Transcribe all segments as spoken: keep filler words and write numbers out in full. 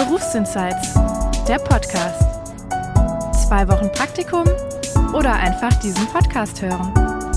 Berufsinsights, der Podcast. Zwei Wochen Praktikum oder einfach diesen Podcast hören.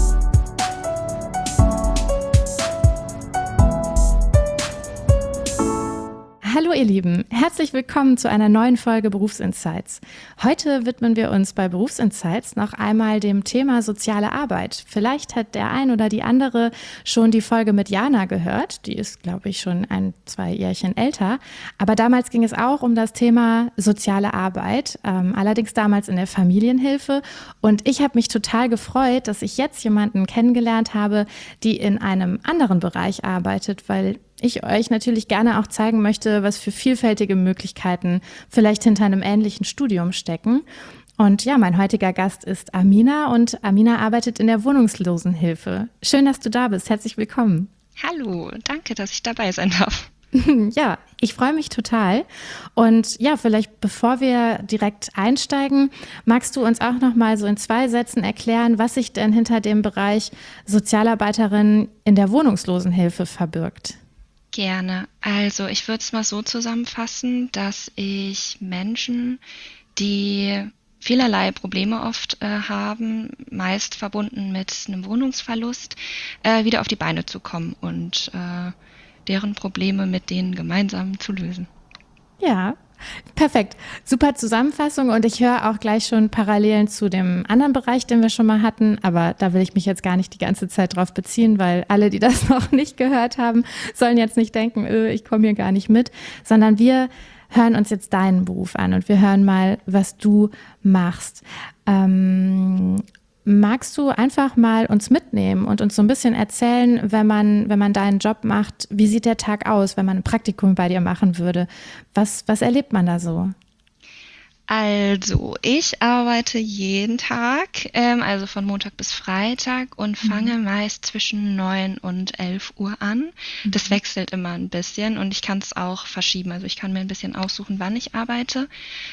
Hallo ihr Lieben, herzlich willkommen zu einer neuen Folge Berufsinsights. Heute widmen wir uns bei Berufsinsights noch einmal dem Thema soziale Arbeit. Vielleicht hat der ein oder die andere schon die Folge mit Jana gehört. Die ist, glaube ich, schon ein, zwei Jährchen älter. Aber damals ging es auch um das Thema soziale Arbeit, ähm, allerdings damals in der Familienhilfe. Und ich habe mich total gefreut, dass ich jetzt jemanden kennengelernt habe, die in einem anderen Bereich arbeitet, weil ich euch natürlich gerne auch zeigen möchte, was für vielfältige Möglichkeiten vielleicht hinter einem ähnlichen Studium stecken. Und ja, mein heutiger Gast ist Amina und Amina arbeitet in der Wohnungslosenhilfe. Schön, dass du da bist. Herzlich willkommen. Hallo, danke, dass ich dabei sein darf. Ja, ich freue mich total. Und ja, vielleicht bevor wir direkt einsteigen, magst du uns auch noch mal so in zwei Sätzen erklären, was sich denn hinter dem Bereich Sozialarbeiterin in der Wohnungslosenhilfe verbirgt? Gerne. Also ich würde es mal so zusammenfassen, dass ich Menschen, die vielerlei Probleme oft äh, haben, meist verbunden mit einem Wohnungsverlust, äh, wieder auf die Beine zu kommen und äh, deren Probleme mit denen gemeinsam zu lösen. Ja, perfekt. Super Zusammenfassung und ich höre auch gleich schon Parallelen zu dem anderen Bereich, den wir schon mal hatten, aber da will ich mich jetzt gar nicht die ganze Zeit drauf beziehen, weil alle, die das noch nicht gehört haben, sollen jetzt nicht denken, öh, ich komme hier gar nicht mit, sondern wir hören uns jetzt deinen Beruf an und wir hören mal, was du machst. Ähm, Magst du einfach mal uns mitnehmen und uns so ein bisschen erzählen, wenn man, wenn man deinen Job macht, wie sieht der Tag aus, wenn man ein Praktikum bei dir machen würde? Was, was erlebt man da so? Also, ich arbeite jeden Tag, ähm, also von Montag bis Freitag und fange mhm. meist zwischen neun und elf Uhr an. Mhm. Das wechselt immer ein bisschen und ich kann es auch verschieben. Also ich kann mir ein bisschen aussuchen, wann ich arbeite.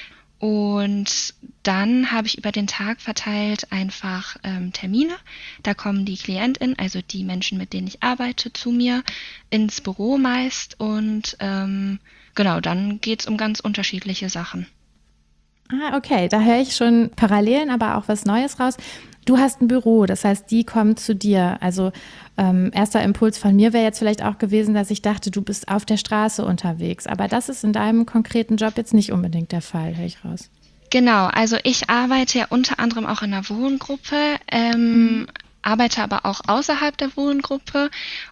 Und dann habe ich über den Tag verteilt einfach ähm, Termine. Da kommen die KlientInnen, also die Menschen, mit denen ich arbeite, zu mir ins Büro meist. Und ähm, genau, dann geht es um ganz unterschiedliche Sachen. Ah, okay, da höre ich schon Parallelen, aber auch was Neues raus. Du hast ein Büro, das heißt, die kommen zu dir. Also ähm, erster Impuls von mir wäre jetzt vielleicht auch gewesen, dass ich dachte, du bist auf der Straße unterwegs. Aber das ist in deinem konkreten Job jetzt nicht unbedingt der Fall, höre ich raus. Genau, also ich arbeite ja unter anderem auch in einer Wohngruppe, ähm, mhm. arbeite aber auch außerhalb der Wohngruppe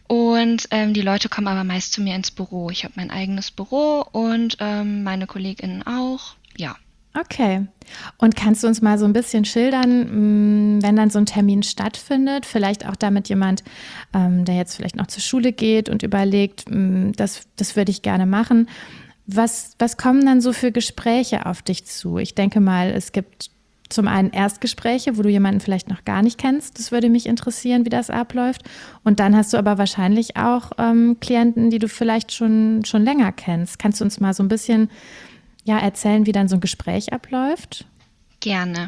und ähm, die Leute kommen aber meist zu mir ins Büro. Ich habe mein eigenes Büro und ähm, meine KollegInnen auch, ja. Okay. Und kannst du uns mal so ein bisschen schildern, wenn dann so ein Termin stattfindet, vielleicht auch damit jemand, der jetzt vielleicht noch zur Schule geht und überlegt, das, das würde ich gerne machen. Was, was kommen dann so für Gespräche auf dich zu? Ich denke mal, es gibt zum einen Erstgespräche, wo du jemanden vielleicht noch gar nicht kennst. Das würde mich interessieren, wie das abläuft. Und dann hast du aber wahrscheinlich auch ähm, Klienten, die du vielleicht schon, schon länger kennst. Kannst du uns mal so ein bisschen ja, erzählen, wie dann so ein Gespräch abläuft? Gerne.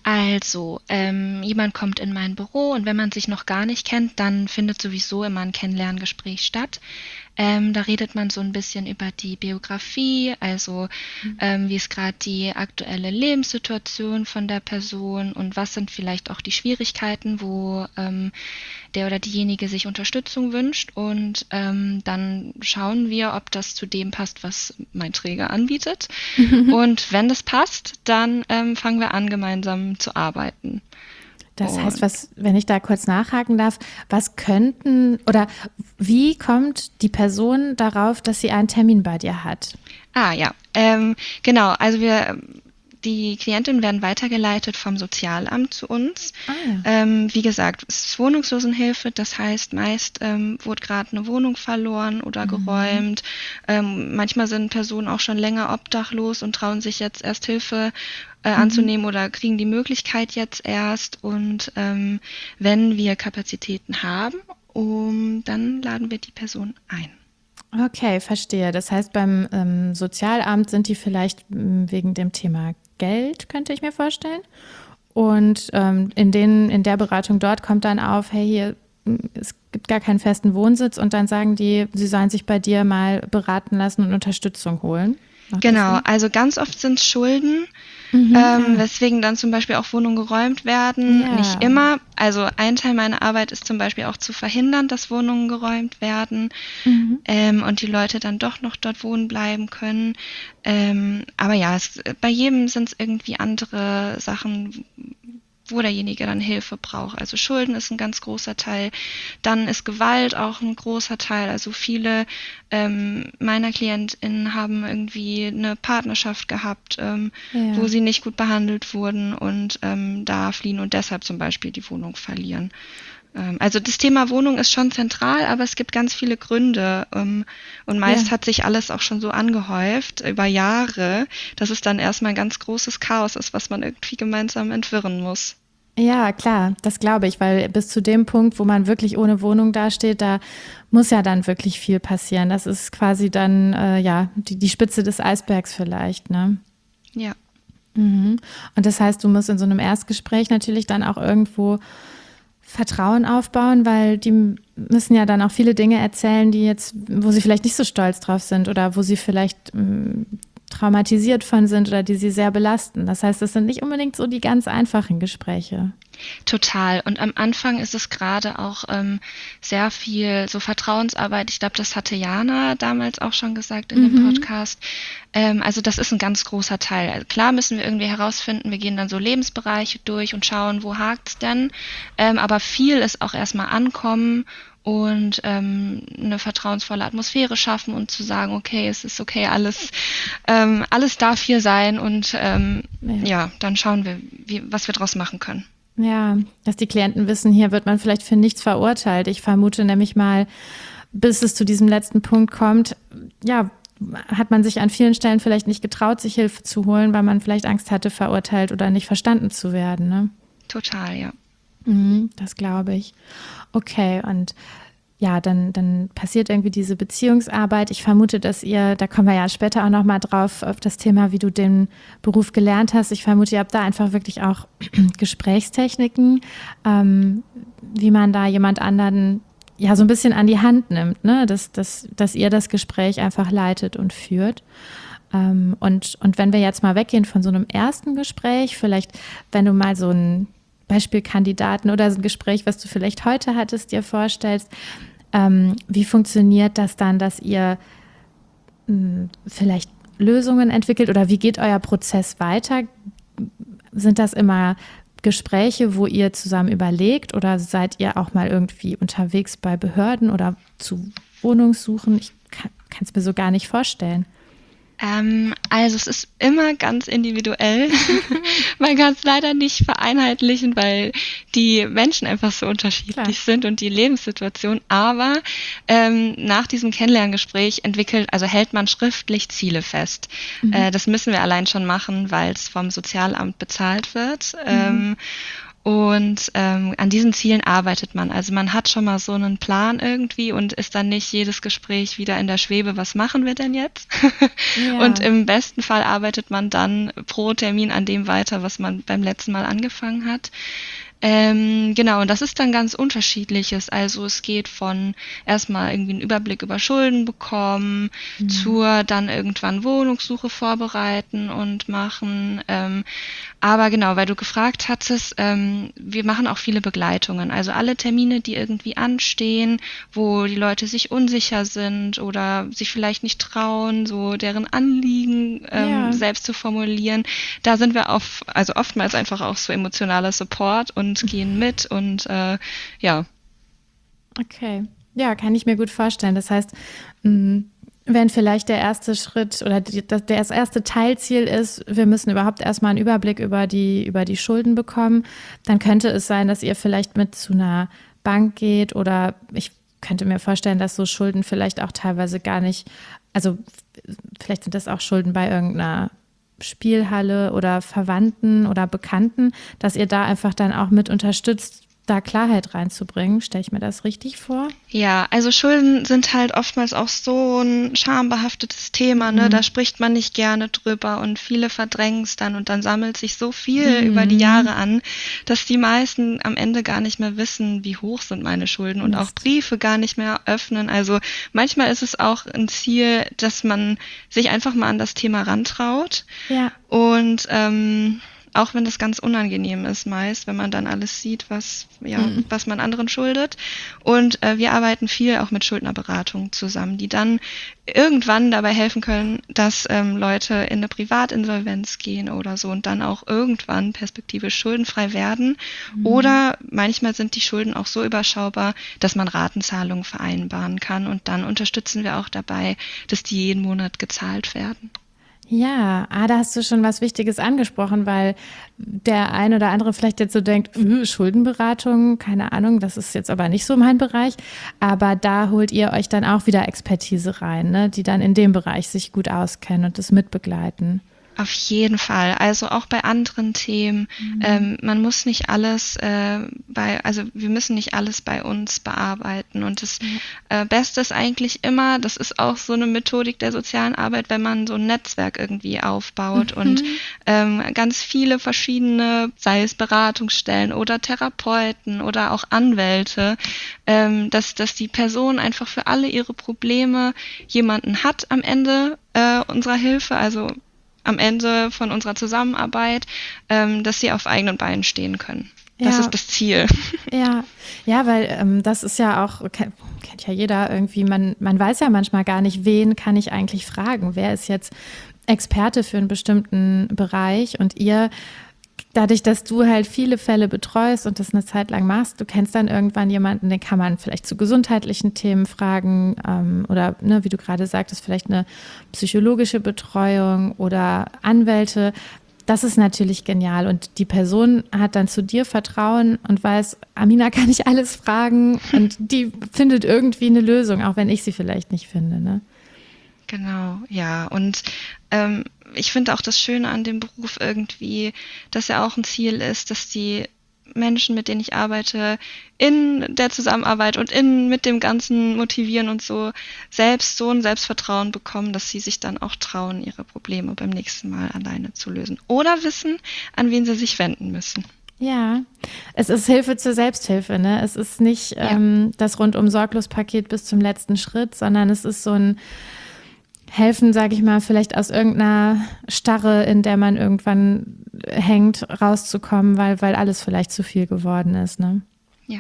Also, ähm, jemand kommt in mein Büro und wenn man sich noch gar nicht kennt, dann findet sowieso immer ein Kennenlerngespräch statt. Ähm, da redet man so ein bisschen über die Biografie, also mhm. ähm, wie ist gerade die aktuelle Lebenssituation von der Person und was sind vielleicht auch die Schwierigkeiten, wo ähm, der oder diejenige sich Unterstützung wünscht und ähm, dann schauen wir, ob das zu dem passt, was mein Träger anbietet. Mhm. Und wenn das passt, dann ähm, fangen wir an, gemeinsam zu arbeiten. Das heißt, was, wenn ich da kurz nachhaken darf, was könnten oder wie kommt die Person darauf, dass sie einen Termin bei dir hat? Ah ja, ähm, genau. Also wir, die Klientinnen werden weitergeleitet vom Sozialamt zu uns. Ah, ja. ähm, wie gesagt, es ist Wohnungslosenhilfe, das heißt, meist ähm, wurde gerade eine Wohnung verloren oder mhm. geräumt. Ähm, manchmal sind Personen auch schon länger obdachlos und trauen sich jetzt erst Hilfe äh, mhm. anzunehmen oder kriegen die Möglichkeit jetzt erst. Und ähm, wenn wir Kapazitäten haben, um, dann laden wir die Person ein. Okay, verstehe. Das heißt, beim ähm, Sozialamt sind die vielleicht m, wegen dem Thema Geld, könnte ich mir vorstellen. Und ähm, in, den, in der Beratung dort kommt dann auf, hey, hier, es gibt gar keinen festen Wohnsitz und dann sagen die, sie sollen sich bei dir mal beraten lassen und Unterstützung holen. Macht das Genau, Sinn? also ganz oft sind es Schulden, Mhm, ähm, ja. weswegen dann zum Beispiel auch Wohnungen geräumt werden. Nicht Ja. immer. Also ein Teil meiner Arbeit ist zum Beispiel auch zu verhindern, dass Wohnungen geräumt werden, Mhm. ähm, und die Leute dann doch noch dort wohnen bleiben können. Ähm, aber ja, es, bei jedem sind es irgendwie andere Sachen, wo derjenige dann Hilfe braucht. Also Schulden ist ein ganz großer Teil. Dann ist Gewalt auch ein großer Teil. Also viele ähm, meiner KlientInnen haben irgendwie eine Partnerschaft gehabt, ähm, Ja. wo sie nicht gut behandelt wurden und ähm, da fliehen und deshalb zum Beispiel die Wohnung verlieren. Ähm, also das Thema Wohnung ist schon zentral, aber es gibt ganz viele Gründe. Ähm, und meist Ja. hat sich alles auch schon so angehäuft über Jahre, dass es dann erstmal ein ganz großes Chaos ist, was man irgendwie gemeinsam entwirren muss. Ja, klar, das glaube ich, weil bis zu dem Punkt, wo man wirklich ohne Wohnung dasteht, da muss ja dann wirklich viel passieren. Das ist quasi dann äh, ja die, die Spitze des Eisbergs vielleicht, ne? Ja. Mhm. Und das heißt, du musst in so einem Erstgespräch natürlich dann auch irgendwo Vertrauen aufbauen, weil die müssen ja dann auch viele Dinge erzählen, die jetzt, wo sie vielleicht nicht so stolz drauf sind oder wo sie vielleicht ähm, traumatisiert von sind oder die sie sehr belasten. Das heißt, das sind nicht unbedingt so die ganz einfachen Gespräche. Total. Und am Anfang ist es gerade auch ähm, sehr viel so Vertrauensarbeit. Ich glaube, das hatte Jana damals auch schon gesagt in dem Mhm. Podcast. Ähm, also das ist ein ganz großer Teil. Also klar müssen wir irgendwie herausfinden, wir gehen dann so Lebensbereiche durch und schauen, wo hakt's denn. Ähm, aber viel ist auch erstmal ankommen und ähm, eine vertrauensvolle Atmosphäre schaffen und zu sagen, okay, es ist okay, alles, ähm, alles darf hier sein und ähm, Ja. ja, dann schauen wir, wie, was wir draus machen können. Ja, dass die Klienten wissen, hier wird man vielleicht für nichts verurteilt. Ich vermute nämlich mal, bis es zu diesem letzten Punkt kommt, ja, hat man sich an vielen Stellen vielleicht nicht getraut, sich Hilfe zu holen, weil man vielleicht Angst hatte, verurteilt oder nicht verstanden zu werden, ne? Total, ja. Mhm, das glaube ich. Okay, und ja, dann, dann passiert irgendwie diese Beziehungsarbeit. Ich vermute, dass ihr, da kommen wir ja später auch nochmal drauf, auf das Thema, wie du den Beruf gelernt hast. Ich vermute, ihr habt da einfach wirklich auch Gesprächstechniken, ähm, wie man da jemand anderen ja so ein bisschen an die Hand nimmt, ne? Dass, dass, dass ihr das Gespräch einfach leitet und führt. Ähm, und, und wenn wir jetzt mal weggehen von so einem ersten Gespräch, vielleicht, wenn du mal so einen Beispielkandidaten oder so ein Gespräch, was du vielleicht heute hattest, dir vorstellst, ähm, wie funktioniert das dann, dass ihr mh, vielleicht Lösungen entwickelt oder wie geht euer Prozess weiter? Sind das immer Gespräche, wo ihr zusammen überlegt oder seid ihr auch mal irgendwie unterwegs bei Behörden oder zu Wohnungssuchen? Ich kann es mir so gar nicht vorstellen. Ähm, also es ist immer ganz individuell. Man kann es leider nicht vereinheitlichen, weil die Menschen einfach so unterschiedlich Klar. sind und die Lebenssituation. Aber ähm, nach diesem Kennenlerngespräch entwickelt, also hält man schriftlich Ziele fest. Mhm. Äh, das müssen wir allein schon machen, weil es vom Sozialamt bezahlt wird. Mhm. Ähm, Und ähm, an diesen Zielen arbeitet man. Also man hat schon mal so einen Plan irgendwie und ist dann nicht jedes Gespräch wieder in der Schwebe, was machen wir denn jetzt? Ja. Und im besten Fall arbeitet man dann pro Termin an dem weiter, was man beim letzten Mal angefangen hat. Ähm, genau, und das ist dann ganz unterschiedliches. Also es geht von erstmal irgendwie einen Überblick über Schulden bekommen, Mhm. zur dann irgendwann Wohnungssuche vorbereiten und machen. Ähm, aber genau, weil du gefragt hattest, ähm, wir machen auch viele Begleitungen. Also alle Termine, die irgendwie anstehen, wo die Leute sich unsicher sind oder sich vielleicht nicht trauen, so deren Anliegen ähm, Ja. selbst zu formulieren. Da sind wir auf, also oftmals einfach auch so emotionaler Support und gehen mit und äh, ja. Okay. Ja, kann ich mir gut vorstellen. Das heißt, mh, wenn vielleicht der erste Schritt oder die, das, das erste Teilziel ist, wir müssen überhaupt erstmal einen Überblick über die, über die Schulden bekommen, dann könnte es sein, dass ihr vielleicht mit zu einer Bank geht oder ich könnte mir vorstellen, dass so Schulden vielleicht auch teilweise gar nicht, also vielleicht sind das auch Schulden bei irgendeiner Spielhalle oder Verwandten oder Bekannten, dass ihr da einfach dann auch mit unterstützt, da Klarheit reinzubringen. Stelle ich mir das richtig vor? Ja, also Schulden sind halt oftmals auch so ein schambehaftetes Thema, ne? Mhm. Da spricht man nicht gerne drüber und viele verdrängen es dann und dann sammelt sich so viel Mhm. über die Jahre an, dass die meisten am Ende gar nicht mehr wissen, wie hoch sind meine Schulden und auch Briefe gar nicht mehr öffnen. Also manchmal ist es auch ein Ziel, dass man sich einfach mal an das Thema rantraut. Ja. Und ähm, auch wenn das ganz unangenehm ist meist, wenn man dann alles sieht, was, ja, Mhm. was man anderen schuldet. Und äh, wir arbeiten viel auch mit Schuldnerberatungen zusammen, die dann irgendwann dabei helfen können, dass ähm, Leute in eine Privatinsolvenz gehen oder so und dann auch irgendwann perspektivisch schuldenfrei werden. Mhm. Oder manchmal sind die Schulden auch so überschaubar, dass man Ratenzahlungen vereinbaren kann. Und dann unterstützen wir auch dabei, dass die jeden Monat gezahlt werden. Ja, ah, da hast du schon was Wichtiges angesprochen, weil der ein oder andere vielleicht jetzt so denkt, äh, Schuldenberatung, keine Ahnung, das ist jetzt aber nicht so mein Bereich. Aber da holt ihr euch dann auch wieder Expertise rein, ne, die dann in dem Bereich sich gut auskennen und das mitbegleiten. Auf jeden Fall. Also auch bei anderen Themen. Mhm. Ähm, man muss nicht alles äh, bei, also wir müssen nicht alles bei uns bearbeiten. Und das mhm. äh, Beste ist eigentlich immer, das ist auch so eine Methodik der sozialen Arbeit, wenn man so ein Netzwerk irgendwie aufbaut mhm. und ähm, ganz viele verschiedene, sei es Beratungsstellen oder Therapeuten oder auch Anwälte, ähm, dass, dass die Person einfach für alle ihre Probleme jemanden hat am Ende äh, unserer Hilfe, also am Ende von unserer Zusammenarbeit, ähm, dass sie auf eigenen Beinen stehen können. Das ja. ist das Ziel. Ja, ja, weil ähm, das ist ja auch, kennt, kennt ja jeder irgendwie, man, man weiß ja manchmal gar nicht, wen kann ich eigentlich fragen, wer ist jetzt Experte für einen bestimmten Bereich und ihr, dadurch, dass du halt viele Fälle betreust und das eine Zeit lang machst, du kennst dann irgendwann jemanden, den kann man vielleicht zu gesundheitlichen Themen fragen ähm, oder, ne, wie du gerade sagtest, vielleicht eine psychologische Betreuung oder Anwälte. Das ist natürlich genial und die Person hat dann zu dir Vertrauen und weiß, Amina kann ich alles fragen und die findet irgendwie eine Lösung, auch wenn ich sie vielleicht nicht finde, ne? Genau, ja. Und ähm, ich finde auch das Schöne an dem Beruf irgendwie, dass er auch ein Ziel ist, dass die Menschen, mit denen ich arbeite, in der Zusammenarbeit und in mit dem ganzen Motivieren und so selbst so ein Selbstvertrauen bekommen, dass sie sich dann auch trauen, ihre Probleme beim nächsten Mal alleine zu lösen. Oder wissen, an wen sie sich wenden müssen. Ja, es ist Hilfe zur Selbsthilfe, ne? Es ist nicht ja. ähm, das Rundum-Sorglos-Paket bis zum letzten Schritt, sondern es ist so ein Helfen, sage ich mal, vielleicht aus irgendeiner Starre, in der man irgendwann hängt, rauszukommen, weil, weil alles vielleicht zu viel geworden ist, ne? Ja.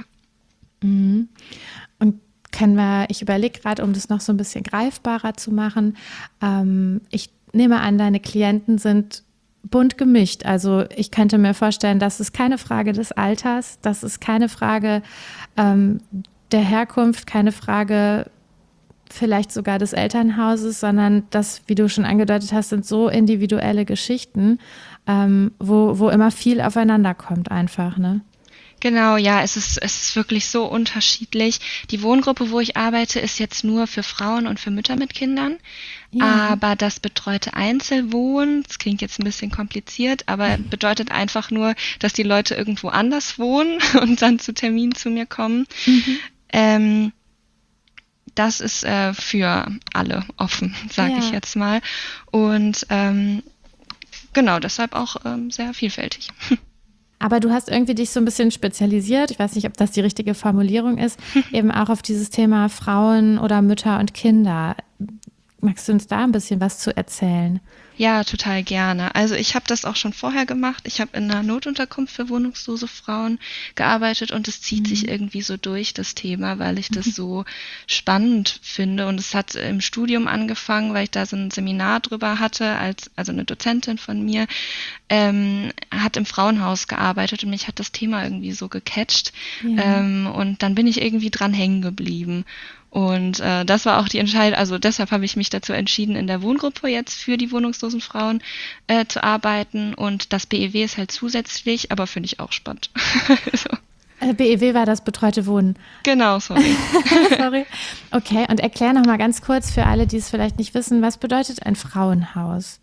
Mhm. Und können wir, ich überlege gerade, um das noch so ein bisschen greifbarer zu machen, ähm, ich nehme an, deine Klienten sind bunt gemischt. Also ich könnte mir vorstellen, das ist keine Frage des Alters, das ist keine Frage ähm, der Herkunft, keine Frage vielleicht sogar des Elternhauses, sondern das, wie du schon angedeutet hast, sind so individuelle Geschichten, ähm, wo, wo immer viel aufeinander kommt einfach, ne? Genau, ja, es ist, es ist wirklich so unterschiedlich. Die Wohngruppe, wo ich arbeite, ist jetzt nur für Frauen und für Mütter mit Kindern. Ja. Aber das betreute Einzelwohnen, das klingt jetzt ein bisschen kompliziert, aber mhm. bedeutet einfach nur, dass die Leute irgendwo anders wohnen und dann zu Terminen zu mir kommen. Mhm. Ähm, Das ist äh, für alle offen, sage ja. ich jetzt mal. Und ähm, genau, deshalb auch ähm, sehr vielfältig. Aber du hast irgendwie dich so ein bisschen spezialisiert, ich weiß nicht, ob das die richtige Formulierung ist, eben auch auf dieses Thema Frauen oder Mütter und Kinder. Magst du uns da ein bisschen was zu erzählen? Ja, total gerne. Also ich habe das auch schon vorher gemacht. Ich habe in einer Notunterkunft für wohnungslose Frauen gearbeitet und es zieht mhm. sich irgendwie so durch, das Thema, weil ich das so spannend finde. Und es hat im Studium angefangen, weil ich da so ein Seminar drüber hatte, als also eine Dozentin von mir, ähm, hat im Frauenhaus gearbeitet und mich hat das Thema irgendwie so gecatcht. Ja. Ähm, und dann bin ich irgendwie dran hängen geblieben. Und äh, das war auch die Entscheidung, also deshalb habe ich mich dazu entschieden, in der Wohngruppe jetzt für die wohnungslosen Frauen äh, zu arbeiten. Und das B E W ist halt zusätzlich, aber finde ich auch spannend. so. B E W war das betreute Wohnen. Genau, sorry. sorry. Okay, und erklär noch mal ganz kurz für alle, die es vielleicht nicht wissen, was bedeutet ein Frauenhaus?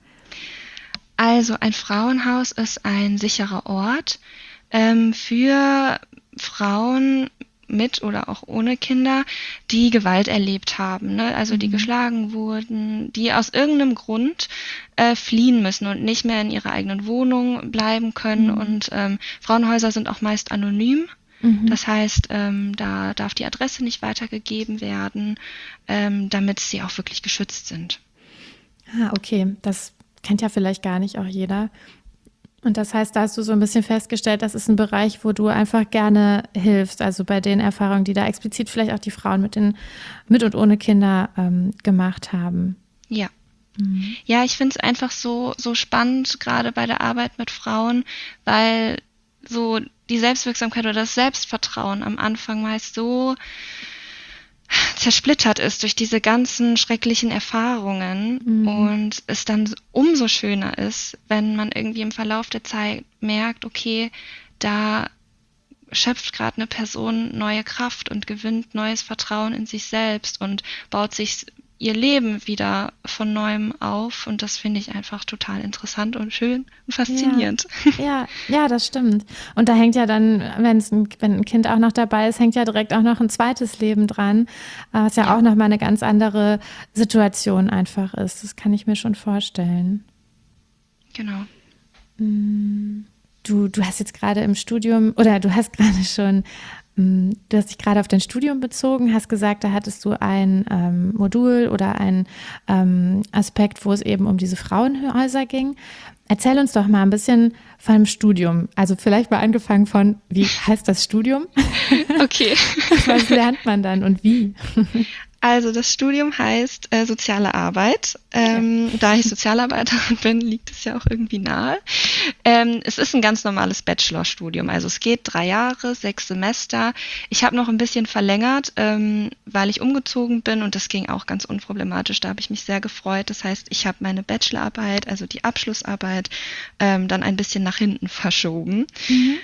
Also ein Frauenhaus ist ein sicherer Ort ähm, für Frauen mit oder auch ohne Kinder, die Gewalt erlebt haben, ne? Also die geschlagen wurden, die aus irgendeinem Grund äh, fliehen müssen und nicht mehr in ihrer eigenen Wohnung bleiben können. Mhm. Und ähm, Frauenhäuser sind auch meist anonym. Mhm. Das heißt, ähm, da darf die Adresse nicht weitergegeben werden, ähm, damit sie auch wirklich geschützt sind. Ah, okay. Das kennt ja vielleicht gar nicht auch jeder. Und das heißt, da hast du so ein bisschen festgestellt, das ist ein Bereich, wo du einfach gerne hilfst, also bei den Erfahrungen, die da explizit vielleicht auch die Frauen mit den mit und ohne Kinder ähm, gemacht haben. Ja. Mhm. Ja, ich finde es einfach so, so spannend, gerade bei der Arbeit mit Frauen, weil so die Selbstwirksamkeit oder das Selbstvertrauen am Anfang meist so zersplittert ist durch diese ganzen schrecklichen Erfahrungen mhm. und es dann umso schöner ist, wenn man irgendwie im Verlauf der Zeit merkt, okay, da schöpft gerade eine Person neue Kraft und gewinnt neues Vertrauen in sich selbst und baut sich ihr Leben wieder von Neuem auf und das finde ich einfach total interessant und schön und faszinierend. Ja, ja, ja, das stimmt. Und da hängt ja dann, wenn's ein, wenn ein Kind auch noch dabei ist, hängt ja direkt auch noch ein zweites Leben dran, was ja, ja. auch nochmal eine ganz andere Situation einfach ist. Das kann ich mir schon vorstellen. Genau. Du, du hast jetzt gerade im Studium, oder du hast gerade schon Du hast dich gerade auf dein Studium bezogen, hast gesagt, da hattest du ein ähm, Modul oder einen ähm, Aspekt, wo es eben um diese Frauenhäuser ging. Erzähl uns doch mal ein bisschen von dem Studium. Also vielleicht mal angefangen von, wie heißt das Studium? Okay. Was lernt man dann und wie? Also das Studium heißt äh, Soziale Arbeit. Ähm, ja. Da ich Sozialarbeiterin bin, liegt es ja auch irgendwie nahe. Ähm, es ist ein ganz normales Bachelorstudium. Also es geht drei Jahre, sechs Semester. Ich habe noch ein bisschen verlängert, ähm, weil ich umgezogen bin und das ging auch ganz unproblematisch. Da habe ich mich sehr gefreut. Das heißt, ich habe meine Bachelorarbeit, also die Abschlussarbeit, ähm, dann ein bisschen nach hinten verschoben. Mhm.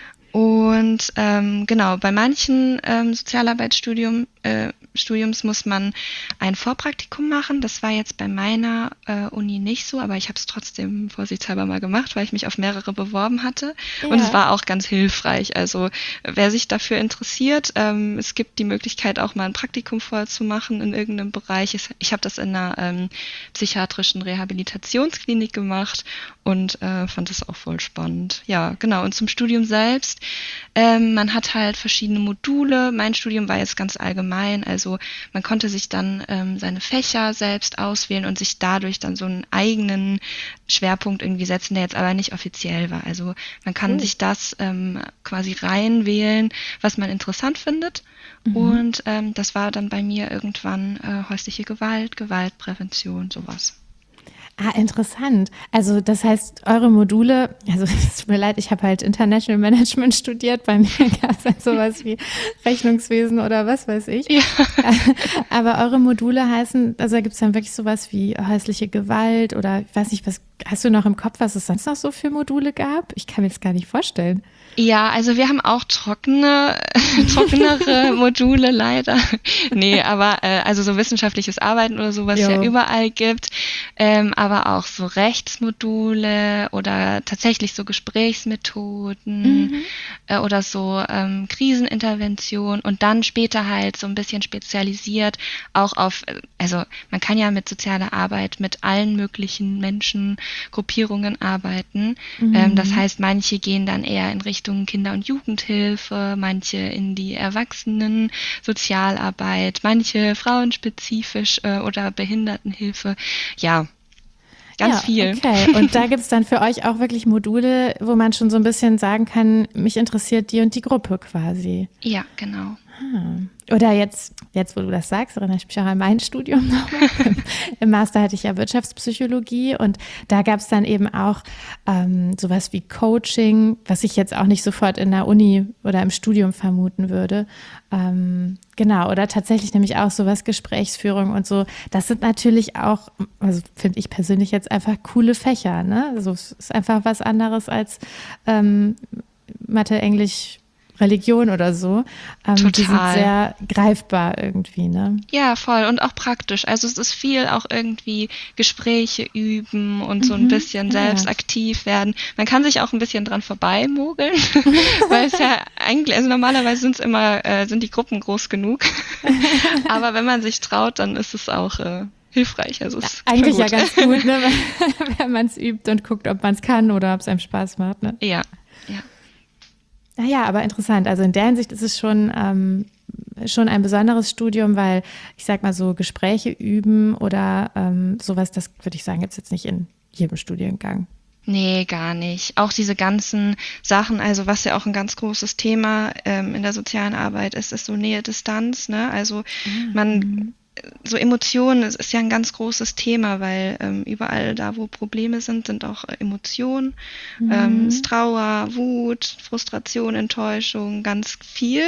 Und ähm, genau, bei manchen ähm, Sozialarbeitsstudium äh, Studiums muss man ein Vorpraktikum machen. Das war jetzt bei meiner äh, Uni nicht so, aber ich habe es trotzdem vorsichtshalber mal gemacht, weil ich mich auf mehrere beworben hatte. Ja. Und es war auch ganz hilfreich. Also wer sich dafür interessiert, ähm, es gibt die Möglichkeit auch mal ein Praktikum vorzumachen in irgendeinem Bereich. Ich, ich habe das in einer ähm, psychiatrischen Rehabilitationsklinik gemacht und äh, fand das auch voll spannend. Ja, genau. Und zum Studium selbst, ähm, man hat halt verschiedene Module. Mein Studium war jetzt ganz allgemein, also Also man konnte sich dann ähm, seine Fächer selbst auswählen und sich dadurch dann so einen eigenen Schwerpunkt irgendwie setzen, der jetzt aber nicht offiziell war. Also man kann cool. sich das ähm, quasi reinwählen, was man interessant findet. Mhm. Und ähm, das war dann bei mir irgendwann äh, häusliche Gewalt, Gewaltprävention, sowas. Ah, interessant. Also das heißt, eure Module, also es tut mir leid, ich habe halt International Management studiert, bei mir gab es halt sowas wie Rechnungswesen oder was weiß ich. Ja. Aber eure Module heißen, also da gibt es dann wirklich sowas wie häusliche Gewalt oder ich weiß nicht, was hast du noch im Kopf, was es sonst noch so für Module gab? Ich kann mir das gar nicht vorstellen. Ja, also wir haben auch trockene, trockenere Module leider. Nee, aber äh, also so wissenschaftliches Arbeiten oder so, was es ja überall gibt. Ähm, aber auch so Rechtsmodule oder tatsächlich so Gesprächsmethoden mhm. äh, oder so ähm, Krisenintervention und dann später halt so ein bisschen spezialisiert auch auf, also man kann ja mit sozialer Arbeit mit allen möglichen Menschen, Gruppierungen arbeiten. Mhm. Ähm, das heißt, manche gehen dann eher in Richtung Kinder- und Jugendhilfe, manche in die Erwachsenen-Sozialarbeit, manche frauenspezifisch äh, oder Behindertenhilfe. Ja, ganz ja, viel. Okay, und da gibt es dann für euch auch wirklich Module, wo man schon so ein bisschen sagen kann, mich interessiert die und die Gruppe quasi. Ja, genau. Ah. Oder jetzt, jetzt, wo du das sagst, erinnere ich mich auch an mein Studium nochmal. Im Master hatte ich ja Wirtschaftspsychologie und da gab es dann eben auch ähm, sowas wie Coaching, was ich jetzt auch nicht sofort in der Uni oder im Studium vermuten würde. Ähm, genau, oder tatsächlich nämlich auch sowas Gesprächsführung und so. Das sind natürlich auch, also finde ich persönlich jetzt einfach coole Fächer, ne? Also es ist einfach was anderes als ähm, Mathe, Englisch, Religion oder so. Ähm, Total. Die sind sehr greifbar irgendwie, ne? Ja, voll und auch praktisch. Also es ist viel auch irgendwie Gespräche üben und so ein Mhm. bisschen Ah, selbst ja. aktiv werden. Man kann sich auch ein bisschen dran vorbeimogeln, weil es ja eigentlich, also normalerweise sind es immer, äh, sind die Gruppen groß genug. Aber wenn man sich traut, dann ist es auch äh, hilfreich. Also es ist Eigentlich voll ja gut. ganz gut, ne? wenn, wenn man es übt und guckt, ob man es kann oder ob es einem Spaß macht. Ne? Ja, ja. Naja, aber interessant. Also in der Hinsicht ist es schon, ähm, schon ein besonderes Studium, weil ich sag mal so Gespräche üben oder ähm, sowas, das würde ich sagen, gibt es jetzt nicht in jedem Studiengang. Nee, gar nicht. Auch diese ganzen Sachen, also was ja auch ein ganz großes Thema ähm, in der sozialen Arbeit ist, ist so Nähe-Distanz, ne? Also man, so Emotionen, es ist ja ein ganz großes Thema, weil ähm, überall da, wo Probleme sind, sind auch äh, Emotionen. Ähm, ist Trauer, Wut, Frustration, Enttäuschung, ganz viel.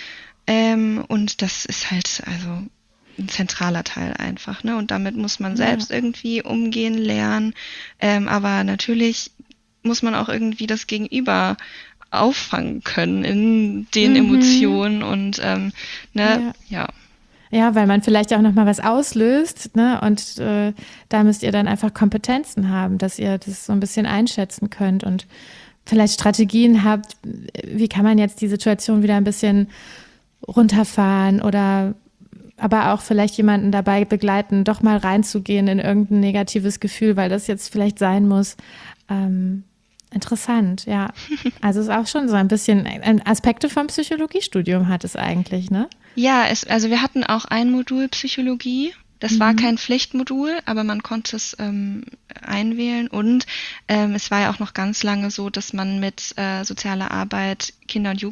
Ähm, und das ist halt also ein zentraler Teil einfach, ne? Und damit muss man selbst Ja. irgendwie umgehen lernen. Ähm, aber natürlich muss man auch irgendwie das Gegenüber auffangen können in den Mhm. Emotionen und ähm, ne, Ja. ja. Ja, weil man vielleicht auch nochmal was auslöst, ne? Und äh, da müsst ihr dann einfach Kompetenzen haben, dass ihr das so ein bisschen einschätzen könnt und vielleicht Strategien habt, wie kann man jetzt die Situation wieder ein bisschen runterfahren oder aber auch vielleicht jemanden dabei begleiten, doch mal reinzugehen in irgendein negatives Gefühl, weil das jetzt vielleicht sein muss. Ähm, interessant, ja. Also es ist auch schon so ein bisschen Aspekte vom Psychologiestudium hat es eigentlich, ne? Ja, es, also wir hatten auch ein Modul Psychologie. Das Mhm. war kein Pflichtmodul, aber man konnte es ähm, einwählen. Und ähm, es war ja auch noch ganz lange so, dass man mit äh, sozialer Arbeit Kinder- und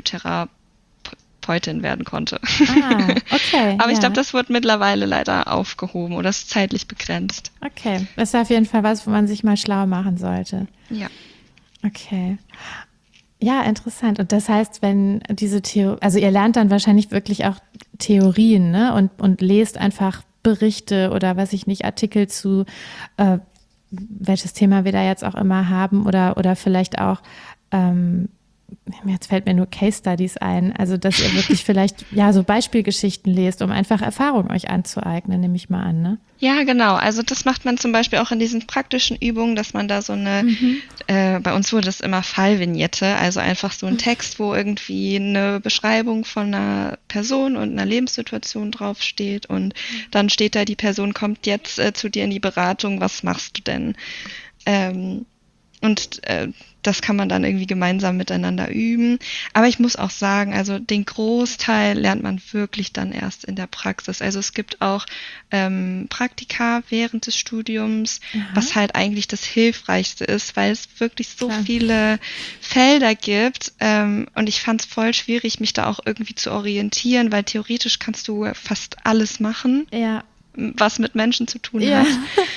Jugendpsychotherapeutin werden konnte. Ah, okay. Aber ich ja. glaube, das wird mittlerweile leider aufgehoben oder ist zeitlich begrenzt. Okay, das ist auf jeden Fall was, wo man sich mal schlau machen sollte. Ja. Okay. Ja, interessant. Und das heißt, wenn diese Theorie, also ihr lernt dann wahrscheinlich wirklich auch Theorien, ne? Und, und lest einfach Berichte oder weiß ich nicht, Artikel zu, äh, welches Thema wir da jetzt auch immer haben oder, oder vielleicht auch, ähm, jetzt fällt mir nur Case Studies ein, also dass ihr wirklich vielleicht ja so Beispielgeschichten lest, um einfach Erfahrung euch anzueignen, nehme ich mal an, ne? Ja, genau. Also das macht man zum Beispiel auch in diesen praktischen Übungen, dass man da so eine, mhm. äh, bei uns wurde das immer Fallvignette, also einfach so ein Text, wo irgendwie eine Beschreibung von einer Person und einer Lebenssituation draufsteht und dann steht da, die Person kommt jetzt äh, zu dir in die Beratung, was machst du denn? Ähm, und äh, das kann man dann irgendwie gemeinsam miteinander üben. Aber ich muss auch sagen, also den Großteil lernt man wirklich dann erst in der Praxis. Also es gibt auch ähm, Praktika während des Studiums, Aha. was halt eigentlich das Hilfreichste ist, weil es wirklich so Klar. viele Felder gibt. Ähm, und ich fand es voll schwierig, mich da auch irgendwie zu orientieren, weil theoretisch kannst du fast alles machen, ja. was mit Menschen zu tun ja. hat.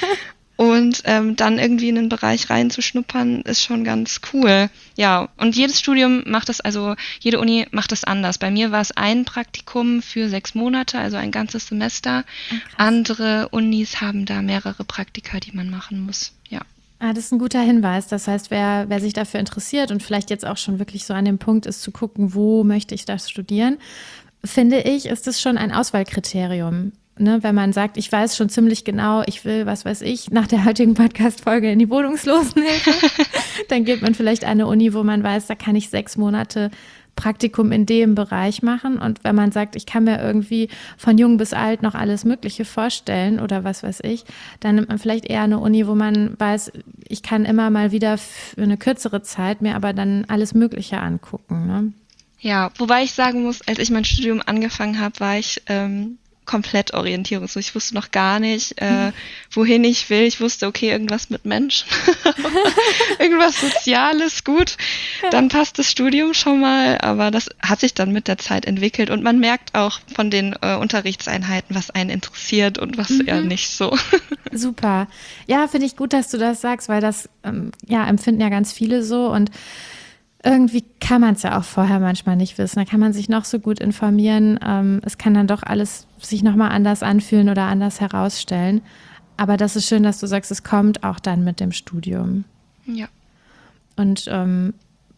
Und ähm, dann irgendwie in den Bereich reinzuschnuppern, ist schon ganz cool. Ja, und jedes Studium macht das, also jede Uni macht das anders. Bei mir war es ein Praktikum für sechs Monate, also ein ganzes Semester. Oh, andere Unis haben da mehrere Praktika, die man machen muss. Ja. Ah, das ist ein guter Hinweis. Das heißt, wer, wer sich dafür interessiert und vielleicht jetzt auch schon wirklich so an dem Punkt ist, zu gucken, wo möchte ich das studieren, finde ich, ist das schon ein Auswahlkriterium. Ne, wenn man sagt, ich weiß schon ziemlich genau, ich will, was weiß ich, nach der heutigen Podcast-Folge in die Wohnungslosenhilfe, dann geht man vielleicht an eine Uni, wo man weiß, da kann ich sechs Monate Praktikum in dem Bereich machen. Und wenn man sagt, ich kann mir irgendwie von jung bis alt noch alles Mögliche vorstellen oder was weiß ich, dann nimmt man vielleicht eher eine Uni, wo man weiß, ich kann immer mal wieder für eine kürzere Zeit mir aber dann alles Mögliche angucken. Ne? Ja, wobei ich sagen muss, als ich mein Studium angefangen habe, war ich ähm, komplett orientierungslos. Ich wusste noch gar nicht, äh, wohin ich will. Ich wusste, okay, irgendwas mit Menschen, irgendwas Soziales, gut, dann passt das Studium schon mal, aber das hat sich dann mit der Zeit entwickelt und man merkt auch von den äh, Unterrichtseinheiten, was einen interessiert und was mhm. eher nicht so. Super. Ja, finde ich gut, dass du das sagst, weil das ähm, ja empfinden ja ganz viele so und irgendwie kann man es ja auch vorher manchmal nicht wissen. Da kann man sich noch so gut informieren. Ähm, es kann dann doch alles sich nochmal anders anfühlen oder anders herausstellen. Aber das ist schön, dass du sagst, es kommt auch dann mit dem Studium. Ja. Und ähm,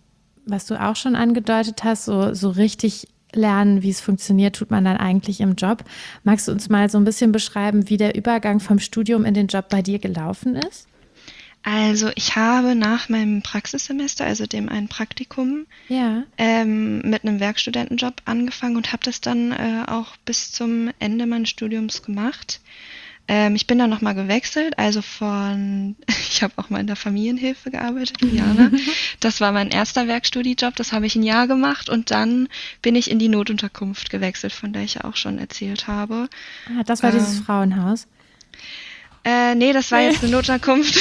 was du auch schon angedeutet hast, so, so richtig lernen, wie es funktioniert, tut man dann eigentlich im Job. Magst du uns mal so ein bisschen beschreiben, wie der Übergang vom Studium in den Job bei dir gelaufen ist? Also ich habe nach meinem Praxissemester, also dem einen Praktikum, Ja. ähm, mit einem Werkstudentenjob angefangen und habe das dann äh, auch bis zum Ende meines Studiums gemacht. Ähm, ich bin dann nochmal gewechselt, also von, ich habe auch mal in der Familienhilfe gearbeitet, Jana. Das war mein erster Werkstudijob, das habe ich ein Jahr gemacht und dann bin ich in die Notunterkunft gewechselt, von der ich ja auch schon erzählt habe. Ah, das war dieses Ähm, Frauenhaus. Äh, nee, das war jetzt eine Notunterkunft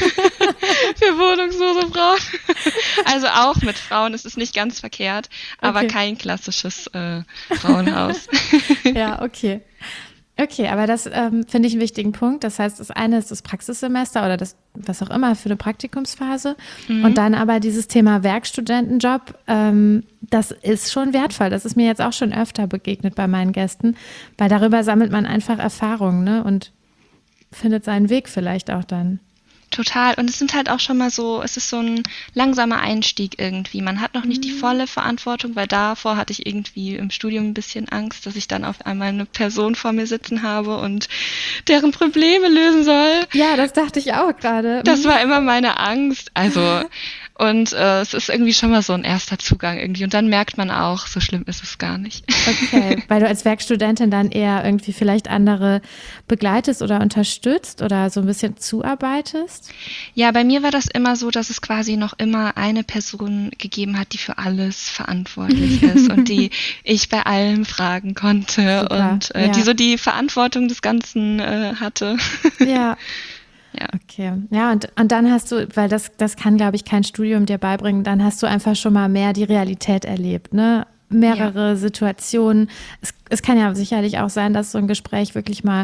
für wohnungslose Frauen. Also auch mit Frauen, es ist nicht ganz verkehrt, aber Okay. kein klassisches äh, Frauenhaus. Ja, okay. Okay, aber das ähm, finde ich einen wichtigen Punkt. Das heißt, das eine ist das Praxissemester oder das, was auch immer, für eine Praktikumsphase. Und dann aber dieses Thema Werkstudentenjob, ähm, das ist schon wertvoll. Das ist mir jetzt auch schon öfter begegnet bei meinen Gästen, weil darüber sammelt man einfach Erfahrungen, ne? Und findet seinen Weg vielleicht auch dann. Total. Und es sind halt auch schon mal so, es ist so ein langsamer Einstieg irgendwie. Man hat noch nicht die volle Verantwortung, weil davor hatte ich irgendwie im Studium ein bisschen Angst, dass ich dann auf einmal eine Person vor mir sitzen habe und deren Probleme lösen soll. Ja, das dachte ich auch gerade. Das war immer meine Angst. Also, und äh, es ist irgendwie schon mal so ein erster Zugang irgendwie. Und dann merkt man auch, so schlimm ist es gar nicht. Okay, weil du als Werkstudentin dann eher irgendwie vielleicht andere begleitest oder unterstützt oder so ein bisschen zuarbeitest? Ja, bei mir war das immer so, dass es quasi noch immer eine Person gegeben hat, die für alles verantwortlich ist und die ich bei allem fragen konnte Super, und äh, ja. die so die Verantwortung des Ganzen äh, hatte. Ja. Ja. Okay. Ja, und, und dann hast du, weil das, das kann, glaube ich, kein Studium dir beibringen, dann hast du einfach schon mal mehr die Realität erlebt, ne? Mehrere Ja. Situationen. Es, es kann ja sicherlich auch sein, dass so ein Gespräch wirklich mal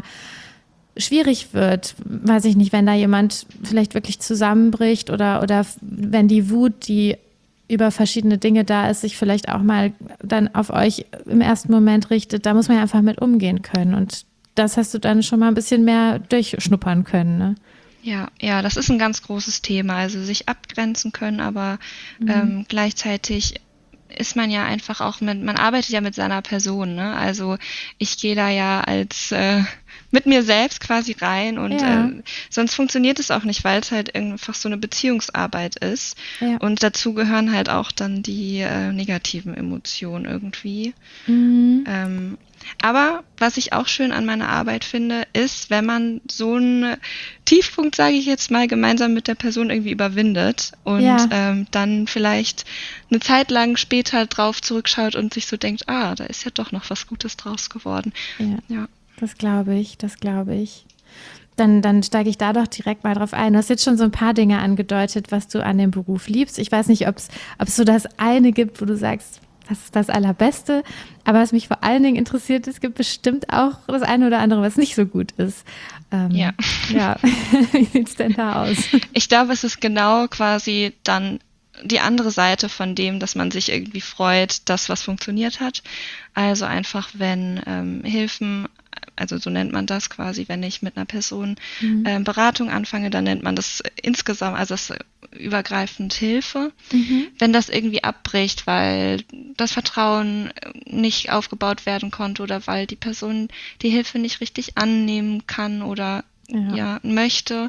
schwierig wird. Weiß ich nicht, wenn da jemand vielleicht wirklich zusammenbricht oder, oder wenn die Wut, die über verschiedene Dinge da ist, sich vielleicht auch mal dann auf euch im ersten Moment richtet. Da muss man ja einfach mit umgehen können. Und das hast du dann schon mal ein bisschen mehr durchschnuppern können, ne? Ja, ja, das ist ein ganz großes Thema. Also sich abgrenzen können, aber Mhm. ähm, gleichzeitig ist man ja einfach auch mit, man arbeitet ja mit seiner Person, ne? Also ich gehe da ja als äh, mit mir selbst quasi rein und Ja. äh, sonst funktioniert es auch nicht, weil es halt einfach so eine Beziehungsarbeit ist. Ja. Und dazu gehören halt auch dann die äh, negativen Emotionen irgendwie. Mhm. Ähm, aber was ich auch schön an meiner Arbeit finde, ist, wenn man so einen Tiefpunkt, sage ich jetzt mal, gemeinsam mit der Person irgendwie überwindet und Ja. ähm, dann vielleicht eine Zeit lang später drauf zurückschaut und sich so denkt, ah, da ist ja doch noch was Gutes draus geworden. Ja, Ja. das glaube ich, das glaube ich. Dann, dann steige ich da doch direkt mal drauf ein. Du hast jetzt schon so ein paar Dinge angedeutet, was du an dem Beruf liebst. Ich weiß nicht, ob es ob es so das eine gibt, wo du sagst, das ist das Allerbeste. Aber was mich vor allen Dingen interessiert, es gibt bestimmt auch das eine oder andere, was nicht so gut ist. Ähm, Ja. Ja, wie sieht's denn da aus? Ich glaube, es ist genau quasi dann die andere Seite von dem, dass man sich irgendwie freut, dass was funktioniert hat. Also einfach, wenn ähm, Hilfen, also so nennt man das quasi, wenn ich mit einer Person Mhm. ähm, Beratung anfange, dann nennt man das insgesamt, also das übergreifend Hilfe. Mhm. Wenn das irgendwie abbricht, weil das Vertrauen nicht aufgebaut werden konnte oder weil die Person die Hilfe nicht richtig annehmen kann oder Ja. ja, möchte,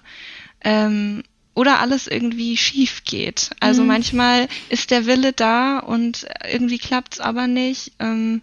ähm, oder alles irgendwie schief geht. Also Mhm. manchmal ist der Wille da und irgendwie klappt's aber nicht. Ähm,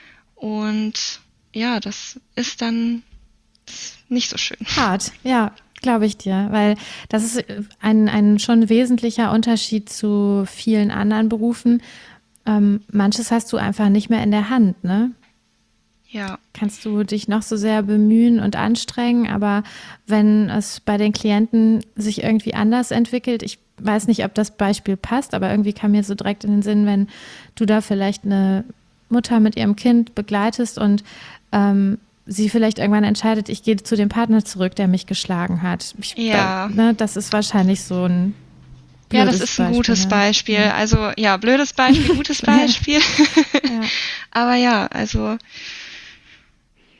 und ja, das ist dann nicht so schön. Hart, ja, glaube ich dir, weil das ist ein, ein schon wesentlicher Unterschied zu vielen anderen Berufen. Ähm, manches hast du einfach nicht mehr in der Hand, ne? Ja, Kannst du dich noch so sehr bemühen und anstrengen, aber wenn es bei den Klienten sich irgendwie anders entwickelt, ich weiß nicht, ob das Beispiel passt, aber irgendwie kam mir so direkt in den Sinn, wenn du da vielleicht eine Mutter mit ihrem Kind begleitest und ähm, sie vielleicht irgendwann entscheidet, ich gehe zu dem Partner zurück, der mich geschlagen hat. Ich, Ja. Da, ne, das ist wahrscheinlich so ein ja, das blödes ist ein gutes ne? Beispiel. Also ja, blödes Beispiel, gutes Beispiel. Ja. Aber ja, also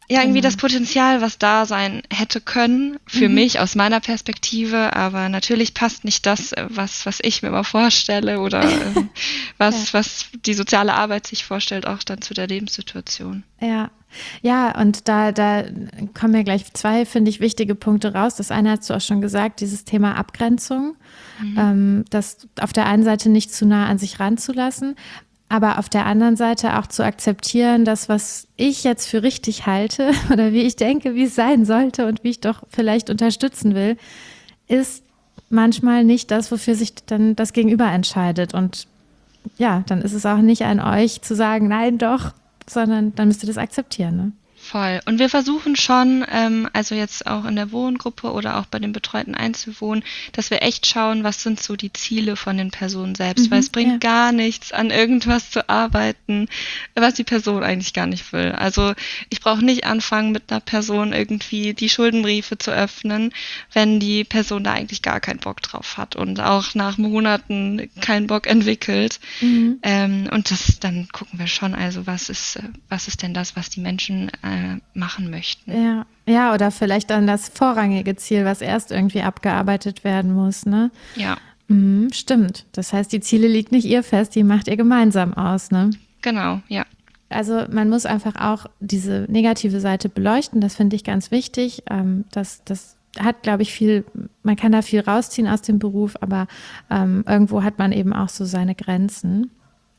ja, irgendwie Genau. das Potenzial, was da sein hätte können, für Mhm. mich aus meiner Perspektive, aber natürlich passt nicht das, äh, was, was ich mir immer vorstelle oder ähm, was, was die soziale Arbeit sich vorstellt, auch dann zu der Lebenssituation. Ja, ja, und da, da kommen mir gleich zwei, finde ich, wichtige Punkte raus. Das eine hast du auch schon gesagt, dieses Thema Abgrenzung, Mhm. ähm, das auf der einen Seite nicht zu nah an sich ranzulassen, aber auf der anderen Seite auch zu akzeptieren, dass was ich jetzt für richtig halte oder wie ich denke, wie es sein sollte und wie ich doch vielleicht unterstützen will, ist manchmal nicht das, wofür sich dann das Gegenüber entscheidet. Und ja, dann ist es auch nicht an euch zu sagen, nein, doch, sondern dann müsst ihr das akzeptieren. Ne? Voll. Und wir versuchen schon, ähm, also jetzt auch in der Wohngruppe oder auch bei dem betreuten Einzelwohnen, dass wir echt schauen, was sind so die Ziele von den Personen selbst, Mhm, weil es bringt ja. gar nichts, an irgendwas zu arbeiten, was die Person eigentlich gar nicht will. Also ich brauche nicht anfangen, mit einer Person irgendwie die Schuldenbriefe zu öffnen, wenn die Person da eigentlich gar keinen Bock drauf hat und auch nach Monaten keinen Bock entwickelt. Mhm. Ähm, und das, dann gucken wir schon, also was ist, äh, was ist denn das, was die Menschen äh, machen möchten. Ja. Ja, oder vielleicht dann das vorrangige Ziel, was erst irgendwie abgearbeitet werden muss. Ne? Ja, Mhm, stimmt. Das heißt, die Ziele liegt nicht ihr fest, die macht ihr gemeinsam aus. Ne? genau, ja. Also man muss einfach auch diese negative Seite beleuchten. Das finde ich ganz wichtig. Ähm, das, das hat, glaube ich, viel, man kann da viel rausziehen aus dem Beruf, aber ähm, irgendwo hat man eben auch so seine Grenzen.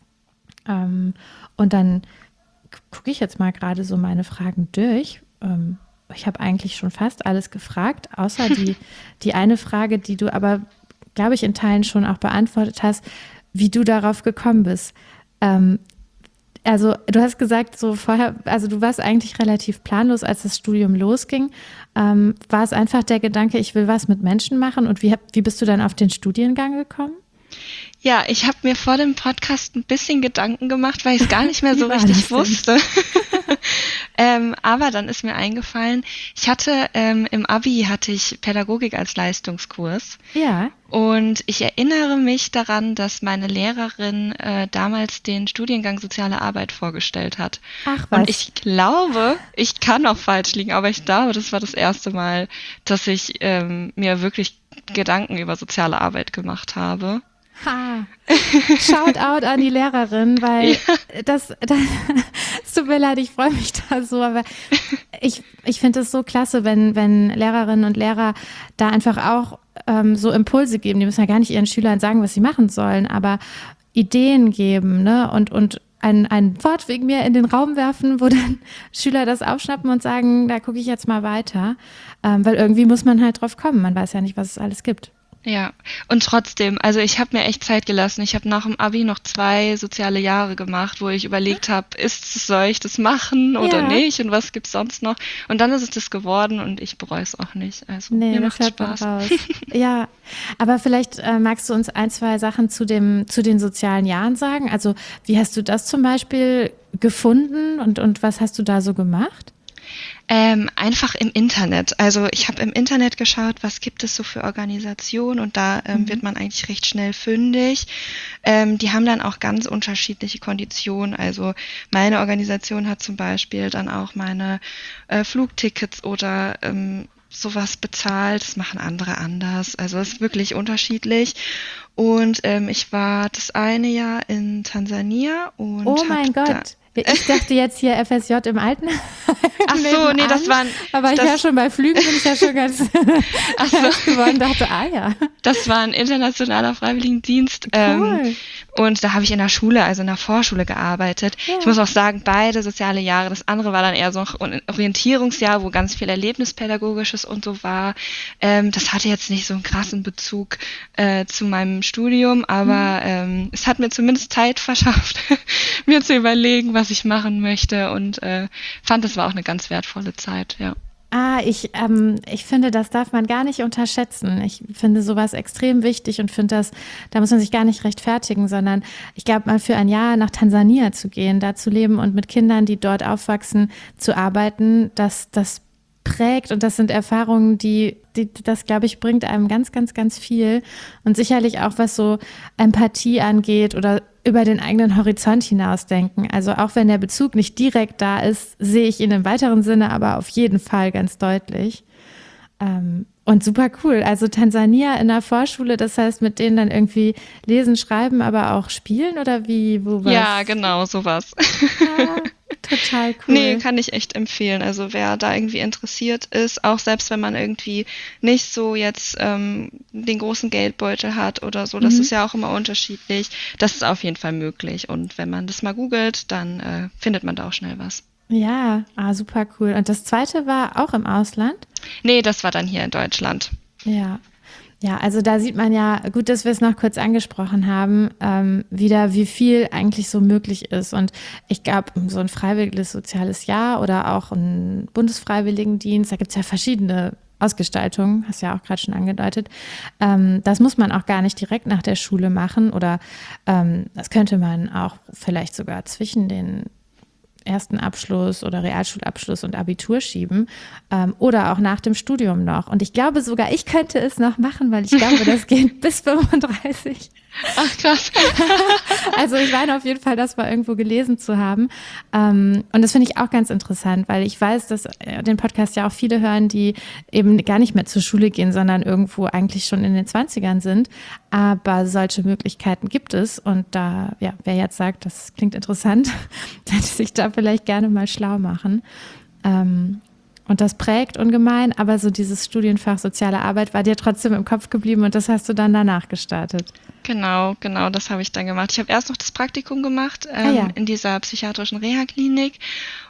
Ähm, und dann gucke ich jetzt mal gerade so meine Fragen durch. Ähm, ich habe eigentlich schon fast alles gefragt, außer die, die eine Frage, die du aber, glaube ich, in Teilen schon auch beantwortet hast, wie du darauf gekommen bist. Ähm, also du hast gesagt, so vorher, also du warst eigentlich relativ planlos, als das Studium losging. Ähm, war es einfach der Gedanke, ich will was mit Menschen machen? Und wie, wie bist du dann auf den Studiengang gekommen? Ja, ich habe mir vor dem Podcast ein bisschen Gedanken gemacht, weil ich es gar nicht mehr Wie so war richtig das denn? wusste. ähm, aber dann ist mir eingefallen, ich hatte ähm, im Abi hatte ich Pädagogik als Leistungskurs. Ja. Und ich erinnere mich daran, dass meine Lehrerin äh, damals den Studiengang Soziale Arbeit vorgestellt hat. Ach was. Und ich glaube, ich kann auch falsch liegen, aber ich glaube, das war das erste Mal, dass ich ähm, mir wirklich Gedanken über soziale Arbeit gemacht habe. Ha. Shout out an die Lehrerin, weil Ja. das, das, es tut mir leid, ich freue mich da so, aber ich, ich finde es so klasse, wenn, wenn Lehrerinnen und Lehrer da einfach auch ähm, so Impulse geben. Die müssen ja gar nicht ihren Schülern sagen, was sie machen sollen, aber Ideen geben, ne? Und, und ein, ein Wort wegen mir in den Raum werfen, wo dann Schüler das aufschnappen und sagen, da gucke ich jetzt mal weiter. Ähm, weil irgendwie muss man halt drauf kommen. Man weiß ja nicht, was es alles gibt. Ja, und trotzdem, also ich habe mir echt Zeit gelassen. Ich habe nach dem Abi noch zwei soziale Jahre gemacht, wo ich überlegt habe, ist es, soll ich das machen oder Ja. nicht und was gibt's sonst noch? Und dann ist es das geworden und ich bereue es auch nicht. Also Nee, mir das macht hört man Spaß. raus. Ja, aber vielleicht äh, magst du uns ein, zwei Sachen zu dem, zu den sozialen Jahren sagen. Also wie hast du das zum Beispiel gefunden und, und was hast du da so gemacht? Ähm, einfach im Internet. Also ich habe im Internet geschaut, was gibt es so für Organisationen und da ähm, Mhm. wird man eigentlich recht schnell fündig. Ähm, die haben dann auch ganz unterschiedliche Konditionen. Also meine Organisation hat zum Beispiel dann auch meine äh, Flugtickets oder ähm, sowas bezahlt. Das machen andere anders. Also es ist wirklich unterschiedlich. Und ähm, ich war das eine Jahr in Tansania und Oh hab mein da Gott. Ich dachte jetzt hier F S J im Altenheim. Ach so, nee, das nebenan. waren Aber ich das- ja schon bei Flügen bin ich ja schon ganz Ach so. heiß geworden, dachte, ah ja. Das war ein internationaler Freiwilligendienst. Ähm, Cool. und da habe ich in der Schule, also in der Vorschule gearbeitet. Ja. Ich muss auch sagen, beide soziale Jahre. Das andere war dann eher so ein Orientierungsjahr, wo ganz viel Erlebnispädagogisches und so war. Ähm, das hatte jetzt nicht so einen krassen Bezug äh, zu meinem Studium, aber ähm, es hat mir zumindest Zeit verschafft, mir zu überlegen, was ich machen möchte und äh, fand, das war auch eine ganz wertvolle Zeit, ja. Ah, ich, ähm, ich finde, das darf man gar nicht unterschätzen. Ich finde sowas extrem wichtig und finde das, da muss man sich gar nicht rechtfertigen, sondern ich glaube, mal für ein Jahr nach Tansania zu gehen, da zu leben und mit Kindern, die dort aufwachsen, zu arbeiten, das, das prägt und das sind Erfahrungen, die, die, das glaube ich, bringt einem ganz, ganz, ganz viel. Und sicherlich auch, was so Empathie angeht oder über den eigenen Horizont hinausdenken. Also auch wenn der Bezug nicht direkt da ist, sehe ich ihn im weiteren Sinne aber auf jeden Fall ganz deutlich. Ähm, und super cool. Also Tansania in der Vorschule, das heißt mit denen dann irgendwie lesen, schreiben, aber auch spielen oder wie, wo was? Ja, genau, sowas. Ah, total cool. Nee, kann ich echt empfehlen. Also wer da irgendwie interessiert ist, auch selbst wenn man irgendwie nicht so jetzt ähm, den großen Geldbeutel hat oder so, das Mhm. ist ja auch immer unterschiedlich. Das ist auf jeden Fall möglich. Und wenn man das mal googelt, dann äh, findet man da auch schnell was. Ja, ah, super cool. Und das zweite war auch im Ausland? Nee, das war dann hier in Deutschland. Ja. Ja, also da sieht man ja, gut, dass wir es noch kurz angesprochen haben, ähm, wieder, wie viel eigentlich so möglich ist. Und ich glaube, so ein freiwilliges soziales Jahr oder auch ein Bundesfreiwilligendienst, da gibt es ja verschiedene Ausgestaltungen, hast du ja auch gerade schon angedeutet. Ähm, das muss man auch gar nicht direkt nach der Schule machen oder ähm, das könnte man auch vielleicht sogar zwischen den ersten Abschluss oder Realschulabschluss und Abitur schieben ähm, oder auch nach dem Studium noch. Und ich glaube sogar, ich könnte es noch machen, weil ich glaube, das geht bis fünfunddreißig. Ach, krass. Also ich meine auf jeden Fall, das mal irgendwo gelesen zu haben. Ähm, und das finde ich auch ganz interessant, weil ich weiß, dass äh, den Podcast ja auch viele hören, die eben gar nicht mehr zur Schule gehen, sondern irgendwo eigentlich schon in den zwanzigern sind. Aber solche Möglichkeiten gibt es. Und da, ja, wer jetzt sagt, das klingt interessant, sollte sich da vielleicht gerne mal schlau machen. Ähm, Und das prägt ungemein, aber so dieses Studienfach Soziale Arbeit war dir trotzdem im Kopf geblieben und das hast du dann danach gestartet. Genau, genau, das habe ich dann gemacht. Ich habe erst noch das Praktikum gemacht ähm, Ah ja. in dieser psychiatrischen Reha-Klinik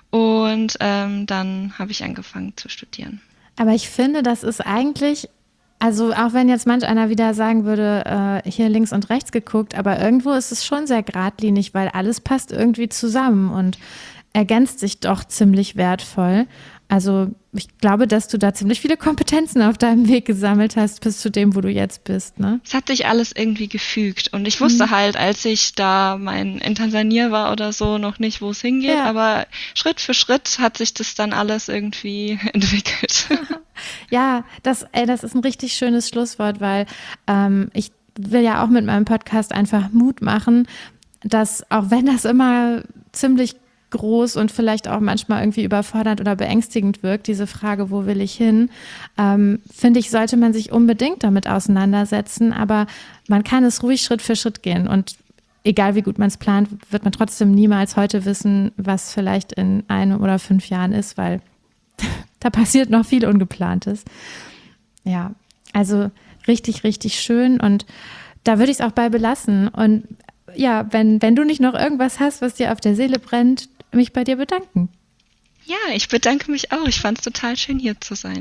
und ähm, dann habe ich angefangen zu studieren. Aber ich finde, das ist eigentlich, also auch wenn jetzt manch einer wieder sagen würde, äh, hier links und rechts geguckt, aber irgendwo ist es schon sehr geradlinig, weil alles passt irgendwie zusammen und ergänzt sich doch ziemlich wertvoll. Also ich glaube, dass du da ziemlich viele Kompetenzen auf deinem Weg gesammelt hast, bis zu dem, wo du jetzt bist, ne? Es hat sich alles irgendwie gefügt und ich wusste Mhm. halt, als ich da mein in Tansania war oder so, noch nicht, wo es hingeht, Ja. aber Schritt für Schritt hat sich das dann alles irgendwie entwickelt. Ja, das, ey, das ist ein richtig schönes Schlusswort, weil ähm, ich will ja auch mit meinem Podcast einfach Mut machen, dass auch wenn das immer ziemlich groß und vielleicht auch manchmal irgendwie überfordernd oder beängstigend wirkt, diese Frage, wo will ich hin, ähm, finde ich, sollte man sich unbedingt damit auseinandersetzen, aber man kann es ruhig Schritt für Schritt gehen und egal wie gut man es plant, wird man trotzdem niemals heute wissen, was vielleicht in einem oder fünf Jahren ist, weil da passiert noch viel Ungeplantes. Ja, also richtig, richtig schön und da würde ich es auch bei belassen. Und ja, wenn, wenn du nicht noch irgendwas hast, was dir auf der Seele brennt, mich bei dir bedanken. Ja, ich bedanke mich auch. Ich fand es total schön, hier zu sein.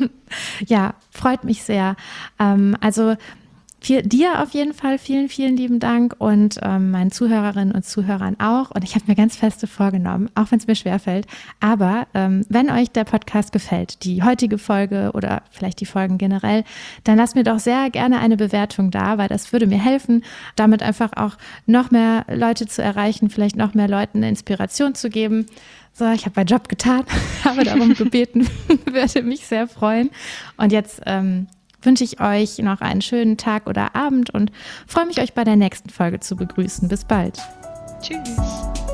Ja, freut mich sehr. Ähm, also viel, dir auf jeden Fall vielen, vielen lieben Dank und ähm, meinen Zuhörerinnen und Zuhörern auch. Und ich habe mir ganz feste vorgenommen, auch wenn es mir schwerfällt, aber ähm, wenn euch der Podcast gefällt, die heutige Folge oder vielleicht die Folgen generell, dann lasst mir doch sehr gerne eine Bewertung da, weil das würde mir helfen, damit einfach auch noch mehr Leute zu erreichen, vielleicht noch mehr Leuten eine Inspiration zu geben. So, ich habe meinen Job getan, habe darum gebeten, würde mich sehr freuen. Und jetzt ähm, wünsche ich euch noch einen schönen Tag oder Abend und freue mich, euch bei der nächsten Folge zu begrüßen. Bis bald. Tschüss.